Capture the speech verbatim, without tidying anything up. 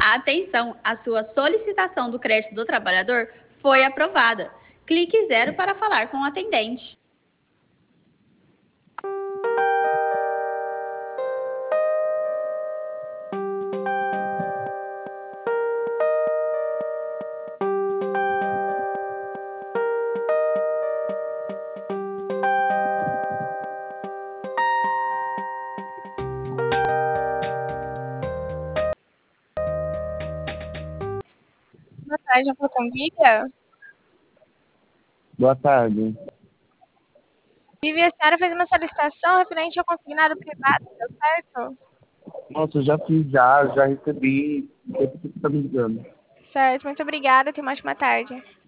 Atenção, a sua solicitação do crédito do trabalhador foi aprovada. Clique zero para falar com o atendente. Boa tarde, eu falo com Vivian. Boa tarde. Vivian, a senhora fez uma solicitação referente ao consignado privado, deu certo? Nossa, eu já fiz, já, já recebi. Por que você tá me ligando? Certo, muito obrigada, tenha uma ótima tarde.